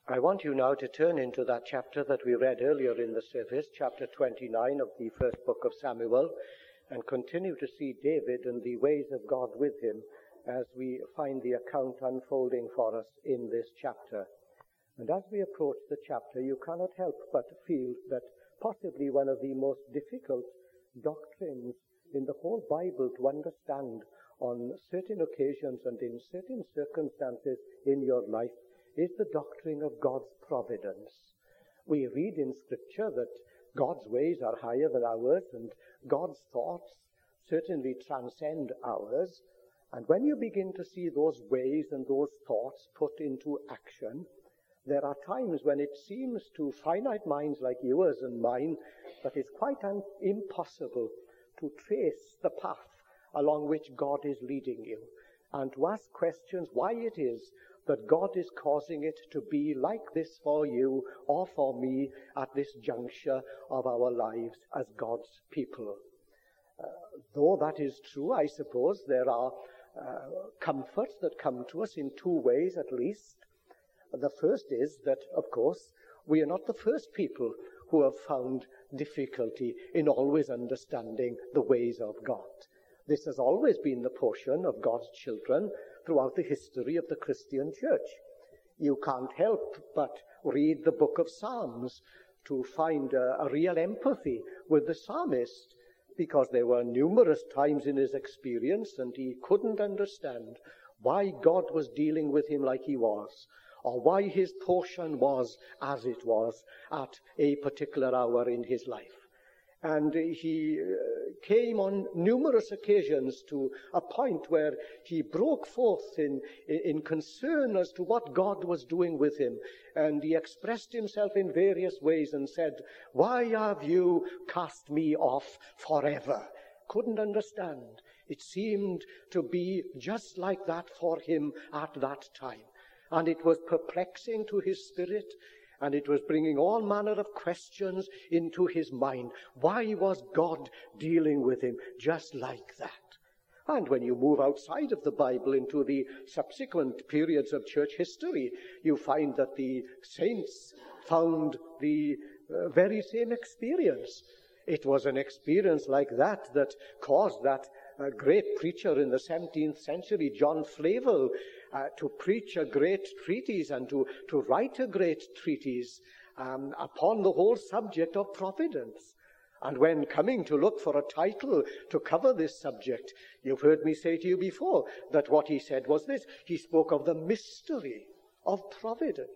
I want you now to turn into that chapter that we read earlier in the service, chapter 29 of the first book of Samuel, and continue to see David and the ways of God with him as we find the account unfolding for us in this chapter. And as we approach the chapter, you cannot help but feel that possibly one of the most difficult doctrines in the whole Bible to understand on certain occasions and in certain circumstances in your life is the doctrine of God's providence. We read in Scripture that God's ways are higher than ours, and God's thoughts certainly transcend ours. And when you begin to see those ways and those thoughts put into action, there are times when it seems to finite minds like yours and mine that it's quite impossible to trace the path along which God is leading you, and to ask questions why it is that God is causing it to be like this for you or for me at this juncture of our lives as God's people. Though that is true, I suppose there are comforts that come to us in two ways at least. The first is that, of course, we are not the first people who have found difficulty in always understanding the ways of God. This has always been the portion of God's children throughout the history of the Christian church. You can't help but read the book of Psalms to find a real empathy with the psalmist, because there were numerous times in his experience and he couldn't understand why God was dealing with him like he was, or why his portion was as it was at a particular hour in his life. And he came on numerous occasions to a point where he broke forth in concern as to what God was doing with him. And he expressed himself in various ways and said, "Why have you cast me off forever?" Couldn't understand. It seemed to be just like that for him at that time. And it was perplexing to his spirit, and it was bringing all manner of questions into his mind. Why was God dealing with him just like that? And when you move outside of the Bible into the subsequent periods of church history, you find that the saints found the very same experience. It was an experience like that that caused that great preacher in the 17th century, John Flavel, to preach a great treatise and to write a great treatise upon the whole subject of providence. And when coming to look for a title to cover this subject, you've heard me say to you before that what he said was this: he spoke of the mystery of providence.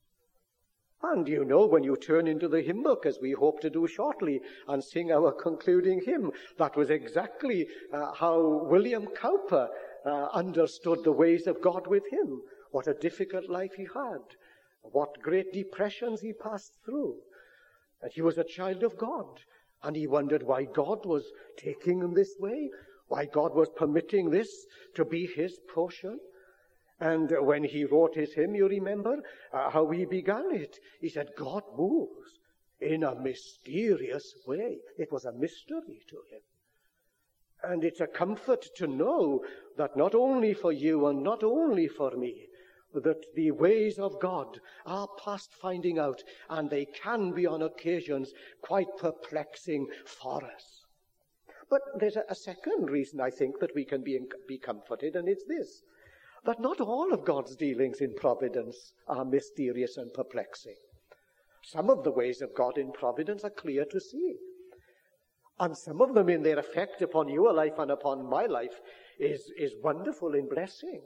And you know, when you turn into the hymn book, as we hope to do shortly, and sing our concluding hymn, that was exactly how William Cowper understood the ways of God with him. What a difficult life he had. What great depressions he passed through. And he was a child of God. And he wondered why God was taking him this way, why God was permitting this to be his portion. And when he wrote his hymn, you remember how he began it. He said, God moves in a mysterious way. It was a mystery to him. And it's a comfort to know that not only for you and not only for me, that the ways of God are past finding out, and they can be on occasions quite perplexing for us. But there's a second reason, I think, that we can be comforted, and it's this: that not all of God's dealings in providence are mysterious and perplexing. Some of the ways of God in providence are clear to see. And some of them in their effect upon your life and upon my life is wonderful in blessing.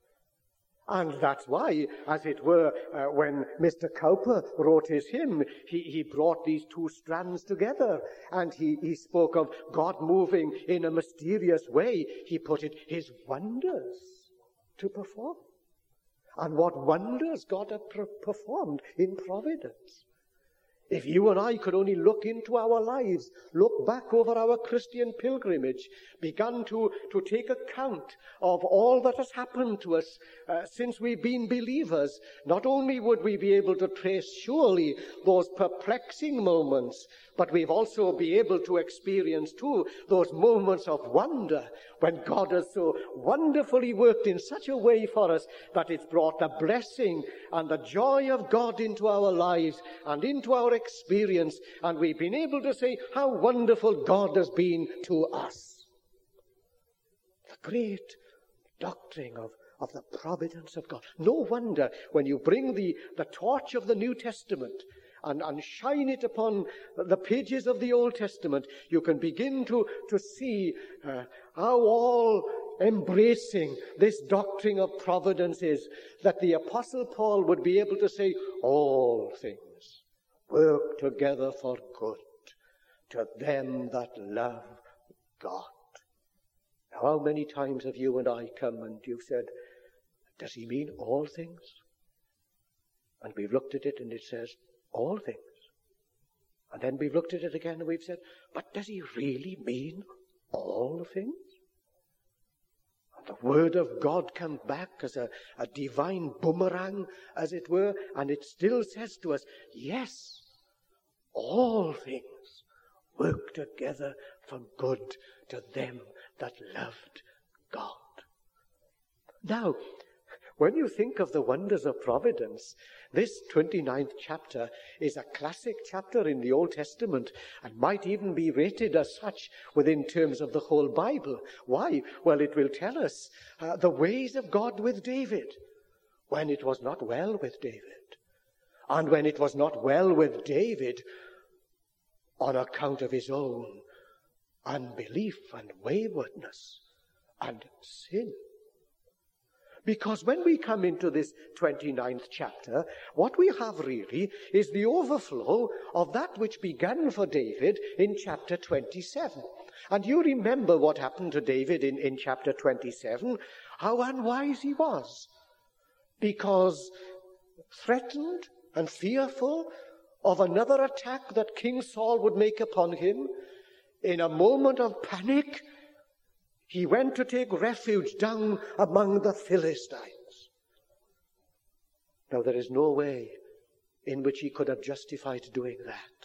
And that's why, as it were, when Mr. Cowper wrote his hymn, he brought these two strands together, and he spoke of God moving in a mysterious way. He put it, his wonders to perform. And what wonders God had performed in providence. If you and I could only look into our lives, look back over our Christian pilgrimage, began to take account of all that has happened to us since we've been believers, not only would we be able to trace surely those perplexing moments, but we've also be able to experience too those moments of wonder when God has so wonderfully worked in such a way for us that it's brought the blessing and the joy of God into our lives and into our experience, and we've been able to say how wonderful God has been to us. The great doctrine of the providence of God. No wonder when you bring the torch of the New Testament and shine it upon the pages of the Old Testament, you can begin to see how all embracing this doctrine of providence is, that the Apostle Paul would be able to say, all things work together for good to them that love God. Now, how many times have you and I come and you've said, does he mean all things? And we've looked at it and it says, all things. And then we've looked at it again and we've said, but does he really mean all things? And the word of God comes back as a divine boomerang, as it were, and it still says to us, yes, all things work together for good to them that loved God. Now, when you think of the wonders of providence, this 29th chapter is a classic chapter in the Old Testament and might even be rated as such within terms of the whole Bible. Why? Well, it will tell us the ways of God with David, when it was not well with David, and when it was not well with David on account of his own unbelief and waywardness and sin. Because when we come into this 29th chapter, what we have really is the overflow of that which began for David in chapter 27. And you remember what happened to David in chapter 27, how unwise he was. Because threatened and fearful of another attack that King Saul would make upon him, in a moment of panic, he went to take refuge down among the Philistines. Now, there is no way in which he could have justified doing that.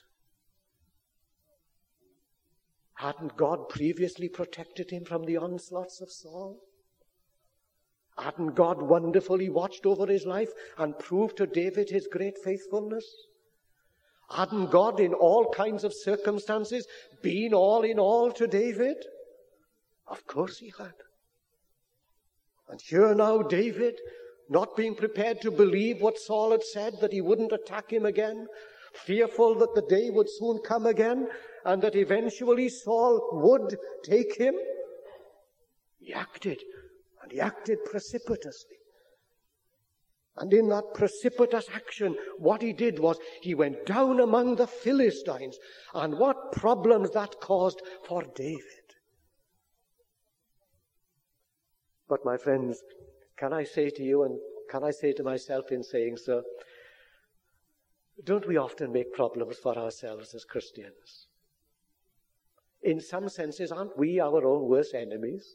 Hadn't God previously protected him from the onslaughts of Saul? Hadn't God wonderfully watched over his life and proved to David his great faithfulness? Hadn't God in all kinds of circumstances been all in all to David? Of course he had. And here now David, not being prepared to believe what Saul had said, that he wouldn't attack him again, fearful that the day would soon come again, and that eventually Saul would take him, he acted, and he acted precipitously. And in that precipitous action, what he did was he went down among the Philistines, and what problems that caused for David. But my friends, can I say to you, and can I say to myself in saying so, don't we often make problems for ourselves as Christians? In some senses, aren't we our own worst enemies?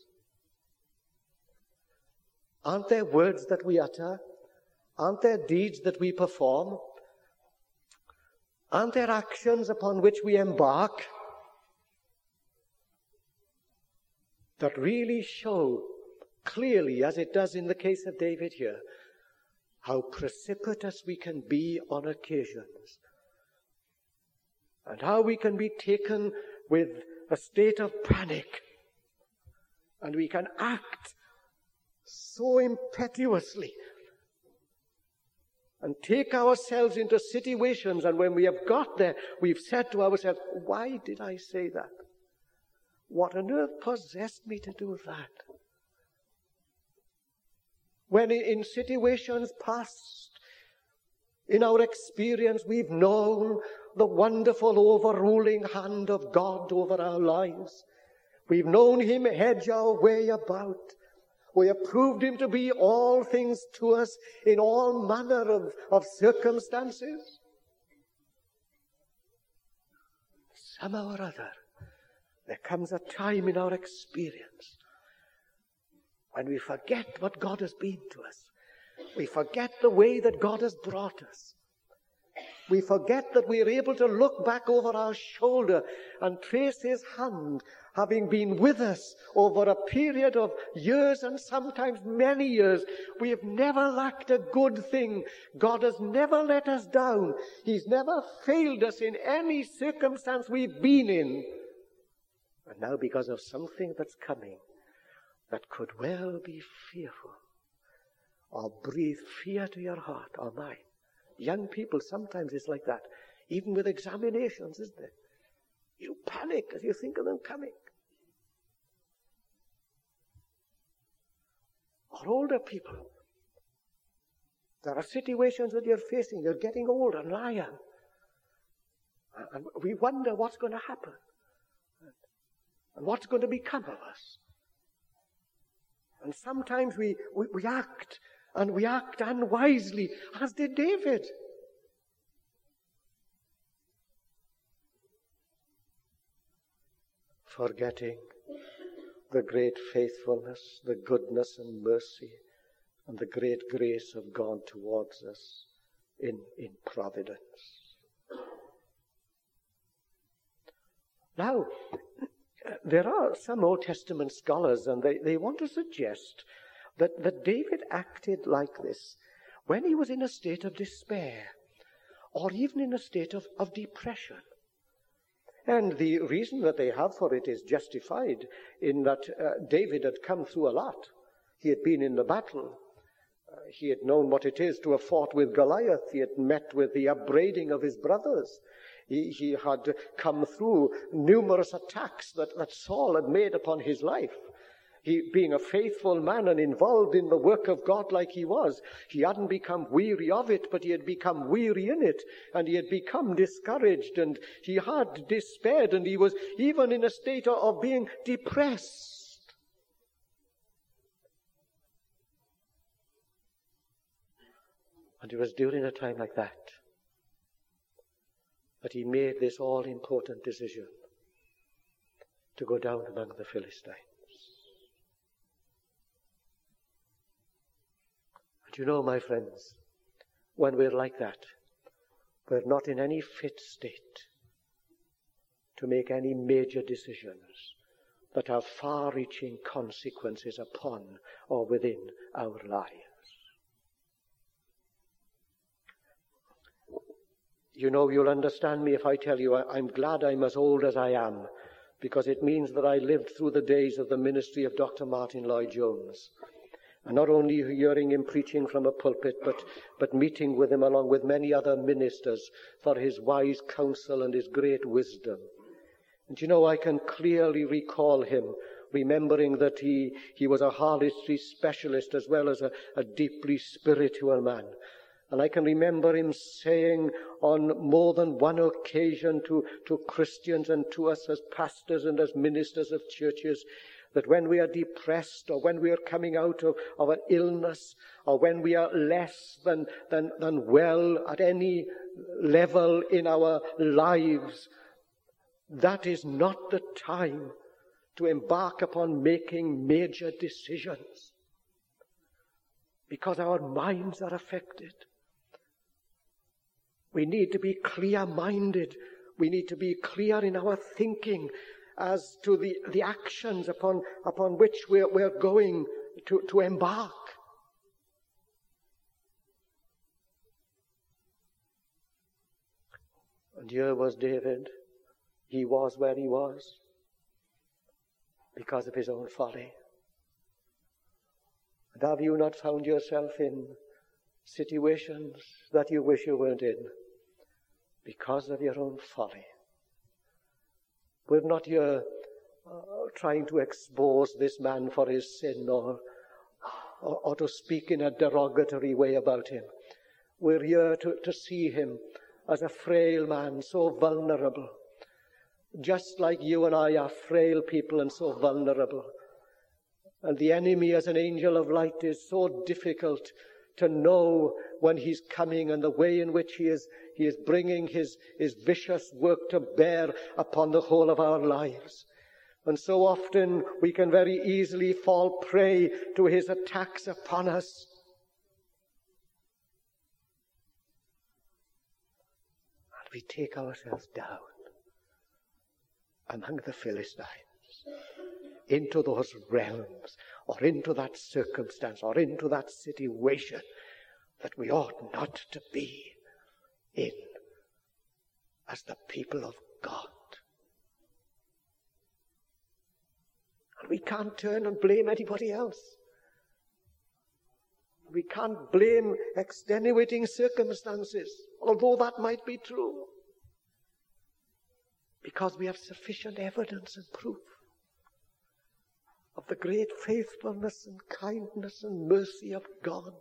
Aren't there words that we utter? Aren't there deeds that we perform? Aren't there actions upon which we embark that really show clearly, as it does in the case of David here, how precipitous we can be on occasions, and how we can be taken with a state of panic, and we can act so impetuously and take ourselves into situations, and when we have got there, we've said to ourselves, why did I say that? What on earth possessed me to do that? When in situations past, in our experience, we've known the wonderful overruling hand of God over our lives. We've known him hedge our way about. We have proved him to be all things to us in all manner of circumstances. Somehow or other, there comes a time in our experience when we forget what God has been to us. We forget the way that God has brought us. We forget that we are able to look back over our shoulder and trace his hand having been with us over a period of years and sometimes many years, we have never lacked a good thing. God has never let us down. He's never failed us in any circumstance we've been in. And now because of something that's coming that could well be fearful or breathe fear to your heart or mine. Young people, sometimes it's like that. Even with examinations, isn't it? You panic as you think of them coming. Or older people. There are situations that you're facing. You're getting old and lion. And we wonder what's going to happen. And what's going to become of us. And sometimes we act, and we act unwisely, as did David. Forgetting the great faithfulness, the goodness and mercy, and the great grace of God towards us in providence. Now, there are some Old Testament scholars, and they want to suggest that David acted like this when he was in a state of despair, or even in a state of depression. And the reason that they have for it is justified in that David had come through a lot. He had been in the battle. He had known what it is to have fought with Goliath. He had met with the upbraiding of his brothers. He had come through numerous attacks that Saul had made upon his life. He, being a faithful man and involved in the work of God like he was, he hadn't become weary of it, but he had become weary in it, and he had become discouraged, and he had despaired, and he was even in a state of being depressed. And it was during a time like that he made this all-important decision to go down among the Philistines. And you know, my friends, when we're like that, we're not in any fit state to make any major decisions that have far-reaching consequences upon or within our lives. You know, you'll understand me if I tell you I'm glad I'm as old as I am, because it means that I lived through the days of the ministry of Dr. Martin Lloyd-Jones. And not only hearing him preaching from a pulpit, but meeting with him along with many other ministers for his wise counsel and his great wisdom. And you know, I can clearly recall him, remembering that he was a harlotry specialist as well as a deeply spiritual man. And I can remember him saying on more than one occasion to Christians and to us as pastors and as ministers of churches, that when we are depressed, or when we are coming out of an illness, or when we are less than well at any level in our lives, that is not the time to embark upon making major decisions, because our minds are affected. We need to be clear-minded. We need to be clear in our thinking as to the actions upon which we're going to embark. And here was David. He was where he was because of his own folly. And have you not found yourself in situations that you wish you weren't in because of your own folly? We're not here trying to expose this man for his sin or to speak in a derogatory way about him. We're here to see him as a frail man, so vulnerable, just like you and I are frail people and so vulnerable. And the enemy, as an angel of light, is so difficult to know when he's coming, and the way in which he is bringing his vicious work to bear upon the whole of our lives. And so often we can very easily fall prey to his attacks upon us. And we take ourselves down among the Philistines. into those realms, or into that circumstance, or into that situation that we ought not to be in as the people of God. And we can't turn and blame anybody else. We can't blame extenuating circumstances, although that might be true, because we have sufficient evidence and proof of the great faithfulness and kindness and mercy of God.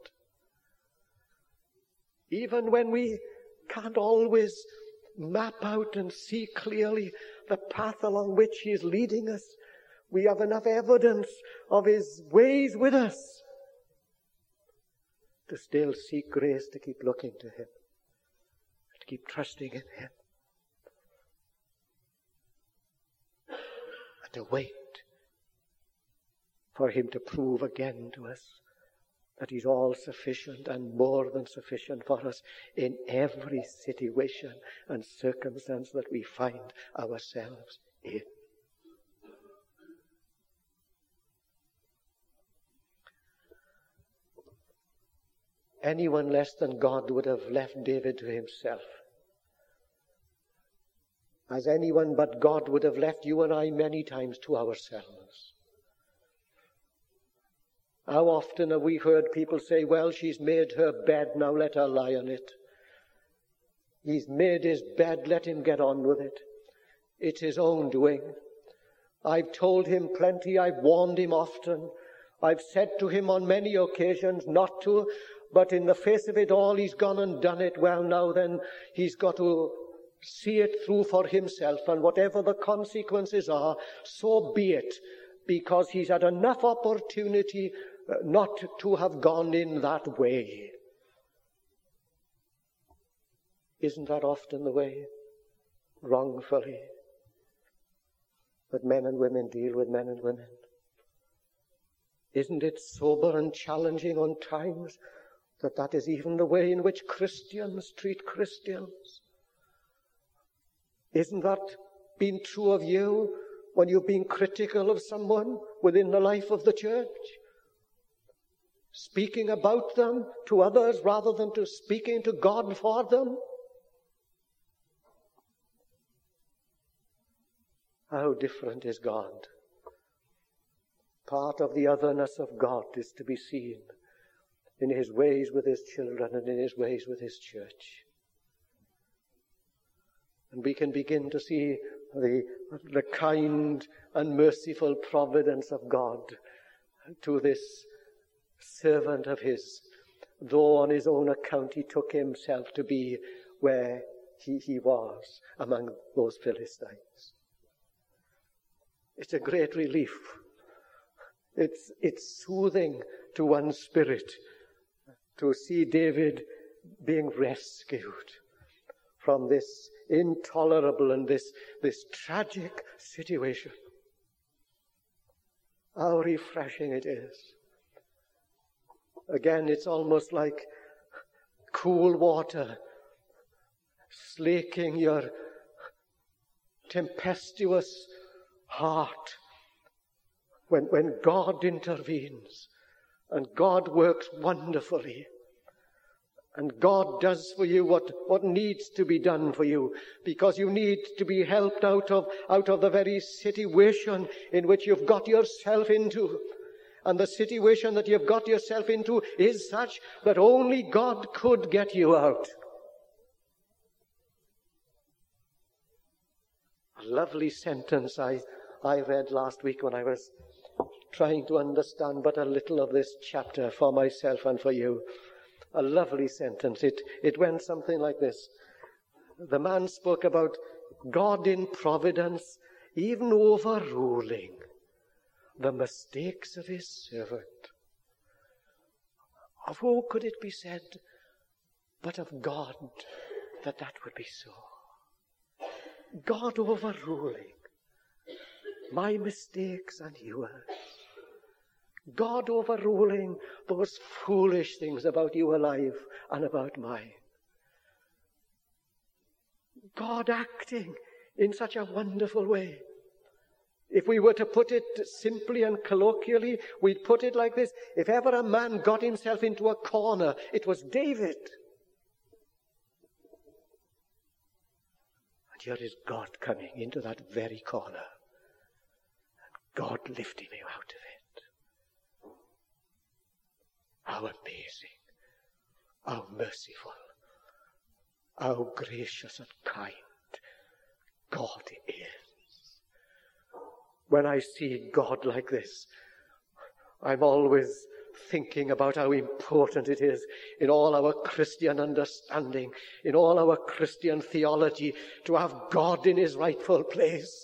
Even when we can't always map out and see clearly the path along which he is leading us, we have enough evidence of his ways with us to still seek grace to keep looking to him, to keep trusting in him, and to wait for him to prove again to us that he's all sufficient and more than sufficient for us in every situation and circumstance that we find ourselves in. Anyone less than God would have left David to himself, as anyone but God would have left you and I many times to ourselves. How often have we heard people say, well, she's made her bed, now let her lie on it. He's made his bed, let him get on with it. It's his own doing. I've told him plenty, I've warned him often. I've said to him on many occasions not to, but in the face of it all, he's gone and done it. Well, now then, he's got to see it through for himself, and whatever the consequences are, so be it, because he's had enough opportunity not to have gone in that way. Isn't that often the way, wrongfully, that men and women deal with men and women? Isn't it sober and challenging on times that is even the way in which Christians treat Christians? Isn't that been true of you when you've been critical of someone within the life of the church? Speaking about them to others rather than to speaking to God for them? How different is God? Part of the otherness of God is to be seen in his ways with his children and in his ways with his church. And we can begin to see the kind and merciful providence of God to this servant of his, though on his own account he took himself to be where he was among those Philistines. It's a great relief. It's soothing to one's spirit to see David being rescued from this intolerable and this tragic situation. How refreshing it is. Again, it's almost like cool water slaking your tempestuous heart when God intervenes and God works wonderfully. And God does for you what needs to be done for you, because you need to be helped out of the very situation in which you've got yourself into. And the situation that you've got yourself into is such that only God could get you out. A lovely sentence I read last week when I was trying to understand but a little of this chapter for myself and for you. A lovely sentence. It went something like this. The man spoke about God in providence even overruling the mistakes of his servant. Of who could it be said but of God that would be so? God overruling my mistakes and yours. God overruling those foolish things about your life and about mine. God acting in such a wonderful way If we were to put it simply and colloquially, we'd put it like this. If ever a man got himself into a corner, it was David. And here is God coming into that very corner. And God lifting him out of it. How amazing, how merciful, how gracious and kind God is. When I see God like this, I'm always thinking about how important it is in all our Christian understanding, in all our Christian theology, to have God in his rightful place.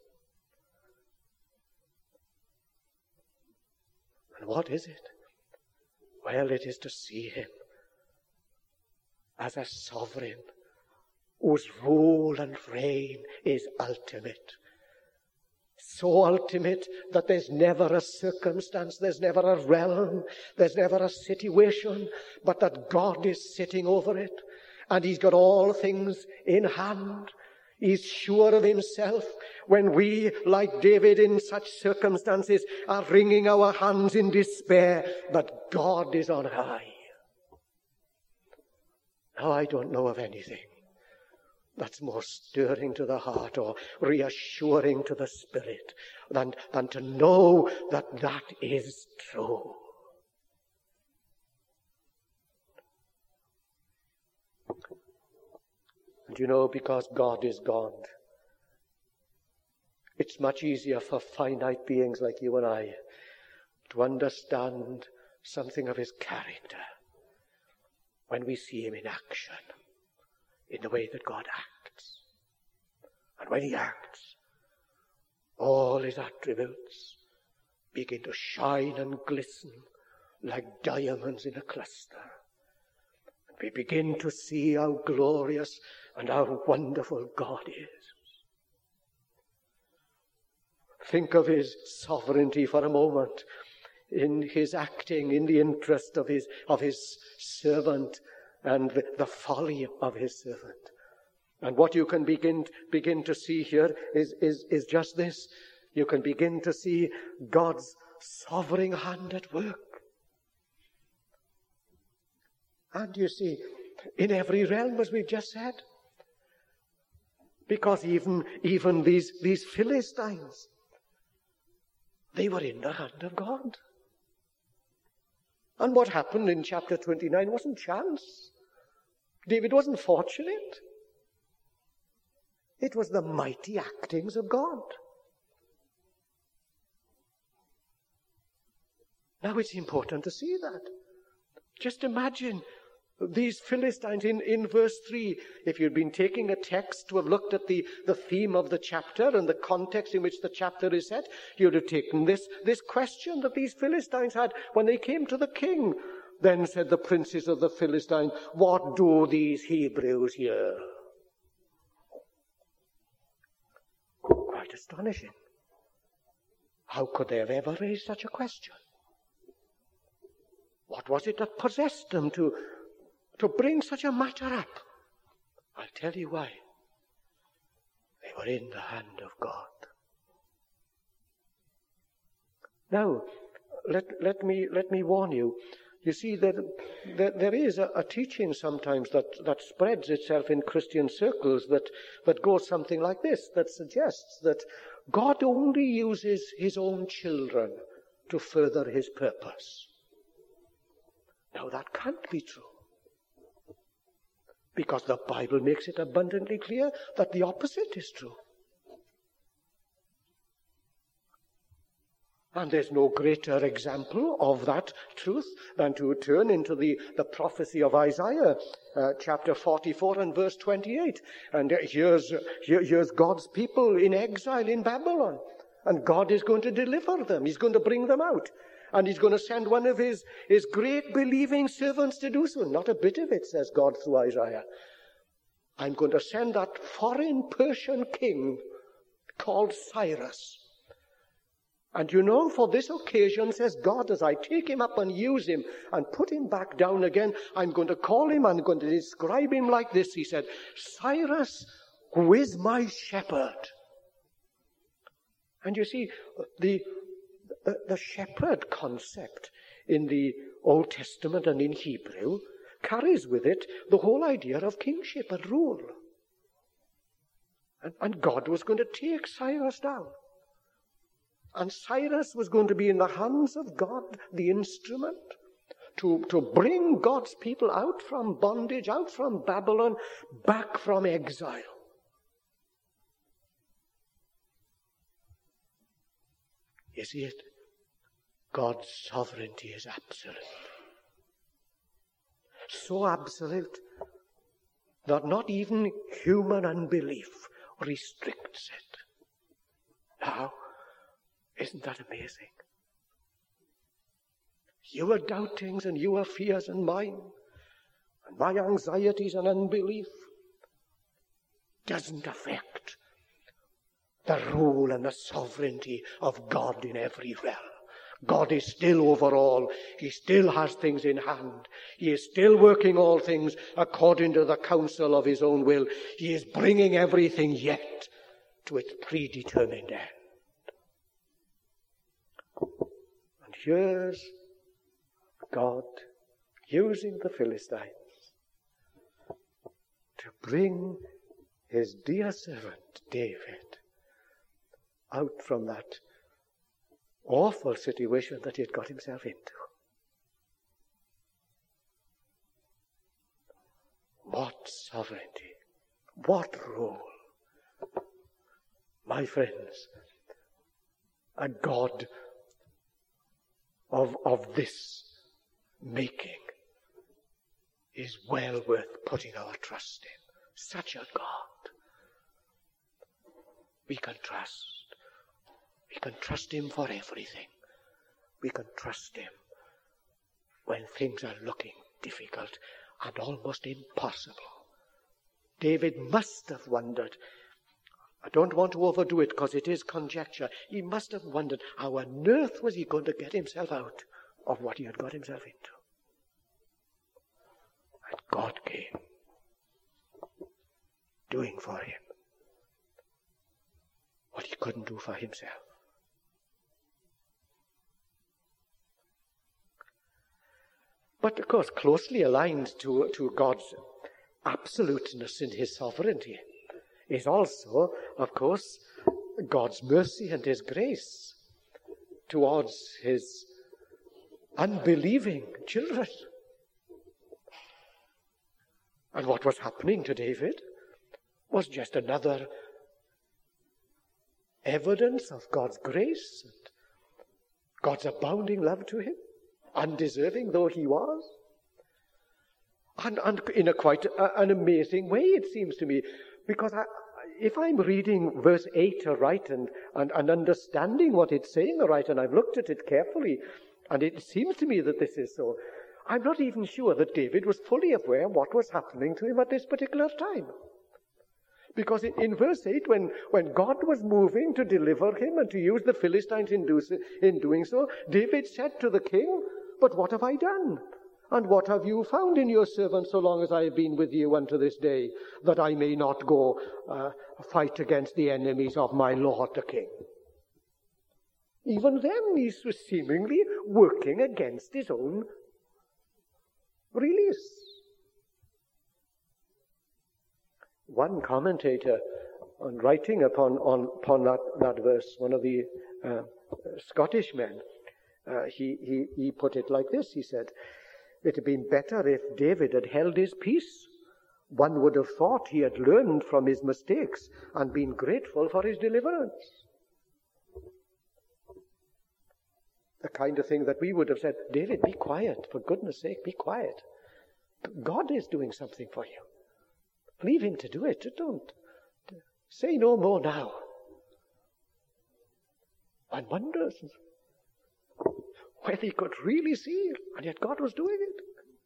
And what is it? Well, it is to see him as a sovereign whose rule and reign is ultimate. So ultimate that there's never a circumstance, there's never a realm, there's never a situation, but that God is sitting over it. And he's got all things in hand. He's sure of himself. When we, like David in such circumstances, are wringing our hands in despair, but God is on high. Now, I don't know of anything that's more stirring to the heart or reassuring to the spirit than to know that that is true. And you know, because God is God, it's much easier for finite beings like you and I to understand something of his character when we see him in action, in the way that God acts. And when he acts, all his attributes begin to shine and glisten like diamonds in a cluster. And we begin to see how glorious and how wonderful God is. Think of his sovereignty for a moment, in his acting in the interest of his servant and the folly of his servant. And what you can begin to see here is just this. You can begin to see God's sovereign hand at work. And you see, in every realm, as we've just said. Because even these Philistines, they were in the hand of God. And what happened in chapter 29 wasn't chance. David wasn't fortunate. It was the mighty actings of God. Now it's important to see that. Just imagine these Philistines in verse 3. If you'd been taking a text to have looked at the theme of the chapter and the context in which the chapter is set, you'd have taken this question that these Philistines had when they came to the king. Then said the princes of the Philistines, "What do these Hebrews here?" Quite astonishing. How could they have ever raised such a question? What was it that possessed them to bring such a matter up? I'll tell you why. They were in the hand of God. Now, let me warn you. You see, there is a teaching sometimes that spreads itself in Christian circles that goes something like this, that suggests that God only uses his own children to further his purpose. Now, that can't be true. Because the Bible makes it abundantly clear that the opposite is true. And there's no greater example of that truth than to turn into the prophecy of Isaiah, chapter 44 and verse 28. And here's God's people in exile in Babylon. And God is going to deliver them. He's going to bring them out. And he's going to send one of his great believing servants to do so. Not a bit of it, says God through Isaiah. I'm going to send that foreign Persian king called Cyrus. And you know, for this occasion, says God, as I take him up and use him and put him back down again, I'm going to call him, I'm going to describe him like this. He said, Cyrus, who is my shepherd, And you see, the shepherd concept in the Old Testament and in Hebrew carries with it the whole idea of kingship and rule. And God was going to take Cyrus down. And Cyrus was going to be in the hands of God, the instrument, to bring God's people out from bondage, out from Babylon, back from exile. You see it? God's sovereignty is absolute. So absolute that not even human unbelief restricts it. Now, isn't that amazing? Your doubtings and your fears and mine, and my anxieties and unbelief, doesn't affect the rule and the sovereignty of God in every realm. God is still over all. He still has things in hand. He is still working all things according to the counsel of his own will. He is bringing everything yet to its predetermined end. And here's God using the Philistines to bring his dear servant David out from that awful situation that he had got himself into. What sovereignty! What rule! My friends, a God of this making is well worth putting our trust in. Such a God. We can trust. We can trust him for everything. We can trust him when things are looking difficult and almost impossible. David must have wondered. I don't want to overdo it because it is conjecture. He must have wondered how on earth was he going to get himself out of what he had got himself into. And God came, doing for him what he couldn't do for himself. But of course, closely aligned to God's absoluteness in his sovereignty is also, of course, God's mercy and his grace towards his unbelieving children. And what was happening to David was just another evidence of God's grace and God's abounding love to him, undeserving though he was. And in a quite an amazing way, it seems to me, because if I'm reading verse 8 aright and understanding what it's saying aright, and I've looked at it carefully, and it seems to me that this is so, I'm not even sure that David was fully aware of what was happening to him at this particular time. Because in verse 8, when God was moving to deliver him and to use the Philistines in doing so, David said to the king, "But what have I done? And what have you found in your servant so long as I have been with you unto this day, that I may not go fight against the enemies of my Lord the king?" Even then, he was seemingly working against his own release. One commentator, on writing upon that verse, one of the Scottish men, he put it like this. He said, "It had been better if David had held his peace. One would have thought he had learned from his mistakes and been grateful for his deliverance." The kind of thing that we would have said, "David, be quiet. For goodness sake, be quiet. God is doing something for you. Leave him to do it. Don't say no more now." One wonders whether he could really see, and yet God was doing it.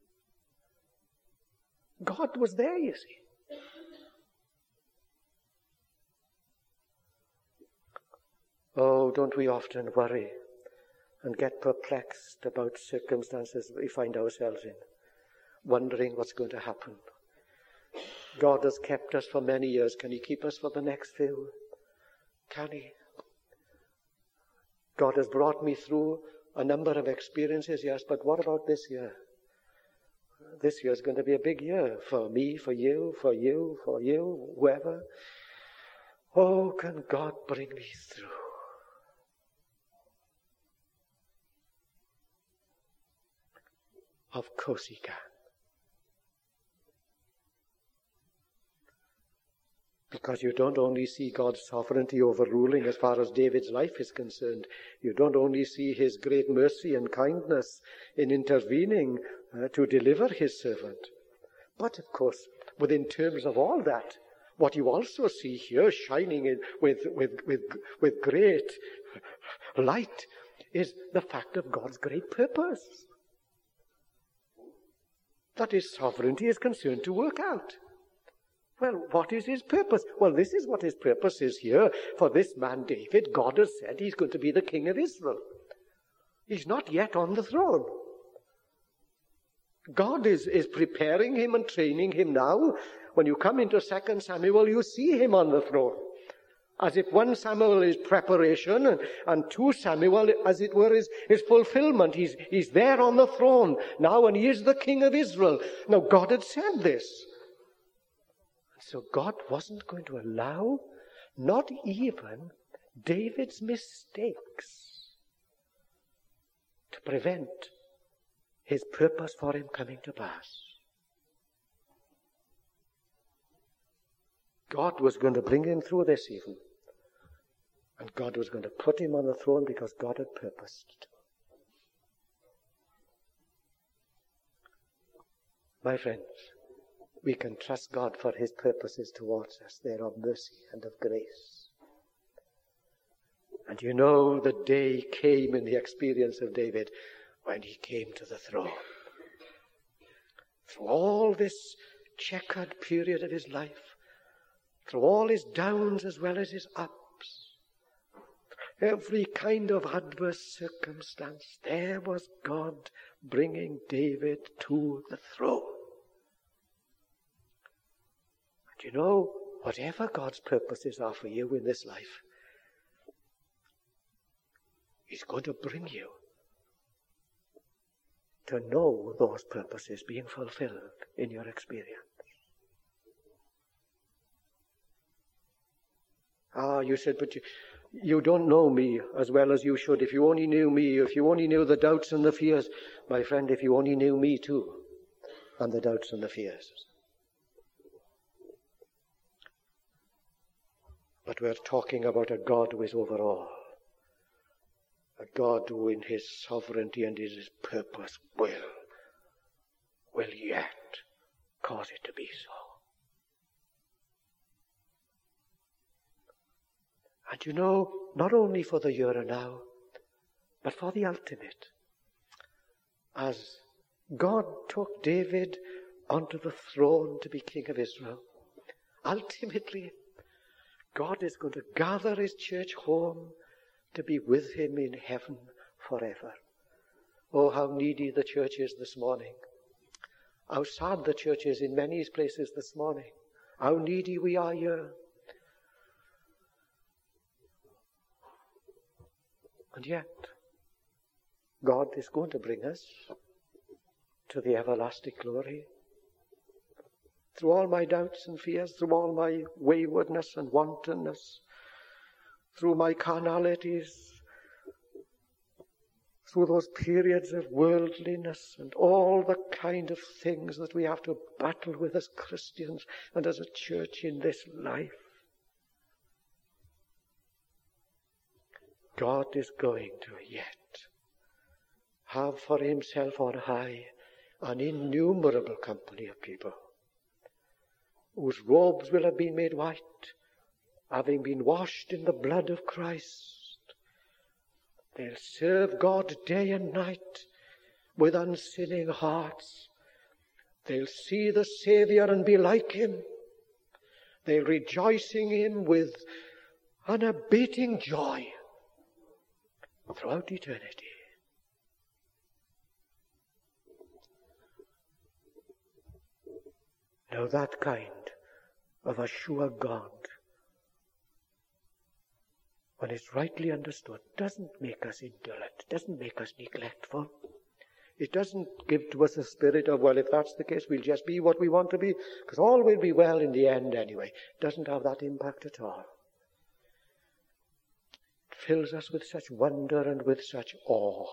God was there, you see. Oh, don't we often worry and get perplexed about circumstances we find ourselves in, wondering what's going to happen? God has kept us for many years. Can he keep us for the next few? Can he? God has brought me through a number of experiences, yes, but what about this year? This year is going to be a big year for me, for you, whoever. Oh, can God bring me through? Of course he can. Because you don't only see God's sovereignty overruling as far as David's life is concerned. You don't only see his great mercy and kindness in intervening to deliver his servant. But, of course, within terms of all that, what you also see here shining with great light is the fact of God's great purpose. That his sovereignty is concerned to work out. Well, what is his purpose? Well, this is what his purpose is here. For this man David, God has said he's going to be the king of Israel. He's not yet on the throne. God is preparing him and training him now. When you come into 2 Samuel, you see him on the throne. As if 1 Samuel is preparation and 2 Samuel, as it were, is fulfillment. He's there on the throne now, and he is the king of Israel. Now, God had said this. So God wasn't going to allow, not even David's mistakes, to prevent his purpose for him coming to pass. God was going to bring him through this even. And God was going to put him on the throne because God had purposed to. My friends, we can trust God for his purposes towards us. They're of mercy and of grace. And you know, the day came in the experience of David when he came to the throne. Through all this checkered period of his life, through all his downs as well as his ups, every kind of adverse circumstance, there was God bringing David to the throne. And you know, whatever God's purposes are for you in this life, he's going to bring you to know those purposes being fulfilled in your experience. You said, but you don't know me as well as you should. If you only knew me, if you only knew the doubts and the fears. My friend, if you only knew me too, and the doubts and the fears. But we're talking about a God who is over all. A God who in his sovereignty and in his purpose will yet cause it to be so. And you know, not only for the here and now, but for the ultimate. As God took David onto the throne to be king of Israel, ultimately, God is going to gather his church home to be with him in heaven forever. Oh, how needy the church is this morning. How sad the church is in many places this morning. How needy we are here. And yet, God is going to bring us to the everlasting glory. Through all my doubts and fears, through all my waywardness and wantonness, through my carnalities, through those periods of worldliness and all the kind of things that we have to battle with as Christians and as a church in this life. God is going to yet have for himself on high an innumerable company of people whose robes will have been made white, having been washed in the blood of Christ. They'll serve God day and night with unsinning hearts. They'll see the Savior and be like him. They'll rejoice in him with unabating joy throughout eternity. Now that kind of a sure God, when it's rightly understood, doesn't make us indolent, doesn't make us neglectful. It doesn't give to us a spirit of, well, if that's the case, we'll just be what we want to be, because all will be well in the end anyway. It doesn't have that impact at all. It fills us with such wonder and with such awe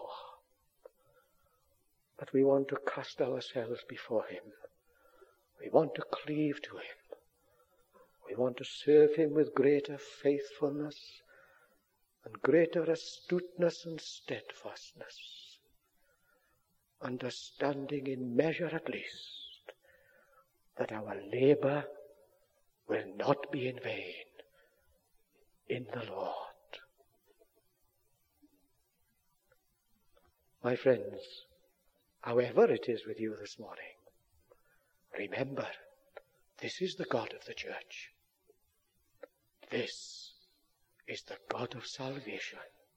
that we want to cast ourselves before him. We want to cleave to him. We want to serve him with greater faithfulness and greater astuteness and steadfastness, understanding in measure at least that our labor will not be in vain in the Lord. My friends, however it is with you this morning, remember, this is the God of the church. This is the God of salvation.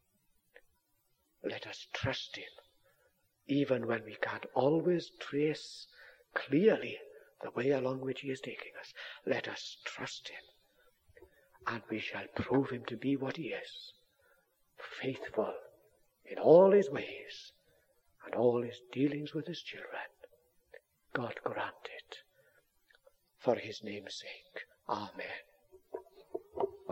Let us trust him, even when we can't always trace clearly the way along which he is taking us. Let us trust him, and we shall prove him to be what he is, faithful in all his ways and all his dealings with his children. God grant it, for his name's sake. Amen.